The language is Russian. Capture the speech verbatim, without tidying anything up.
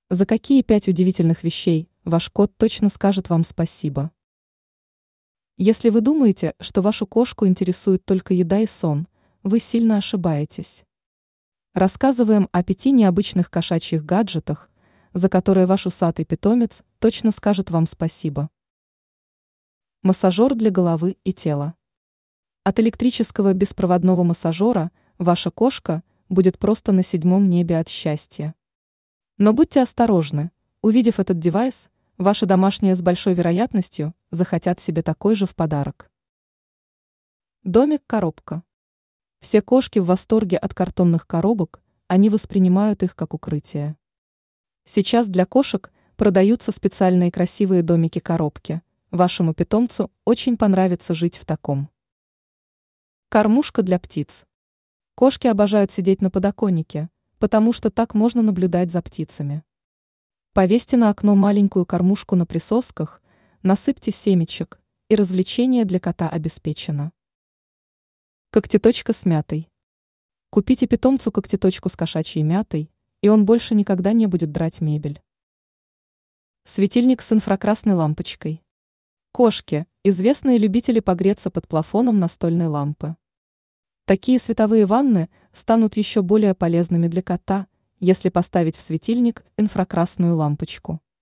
За какие пять удивительных вещей ваш кот точно скажет вам спасибо? Если вы думаете, что вашу кошку интересует только еда и сон, вы сильно ошибаетесь. Рассказываем о пяти необычных кошачьих гаджетах, за которые ваш усатый питомец точно скажет вам спасибо. Массажер для головы и тела. От электрического беспроводного массажера ваша кошка будет просто на седьмом небе от счастья. Но будьте осторожны, увидев этот девайс, ваши домашние с большой вероятностью захотят себе такой же в подарок. Домик-коробка. Все кошки в восторге от картонных коробок, они воспринимают их как укрытие. Сейчас для кошек продаются специальные красивые домики-коробки. Вашему питомцу очень понравится жить в таком. Кормушка для птиц. Кошки обожают сидеть на подоконнике, потому что так можно наблюдать за птицами. Повесьте на окно маленькую кормушку на присосках, насыпьте семечек, и развлечение для кота обеспечено. Когтеточка с мятой. Купите питомцу когтеточку с кошачьей мятой, и он больше никогда не будет драть мебель. Светильник с инфракрасной лампочкой. Кошки – известные любители погреться под плафоном настольной лампы. Такие световые ванны станут еще более полезными для кота, если поставить в светильник инфракрасную лампочку.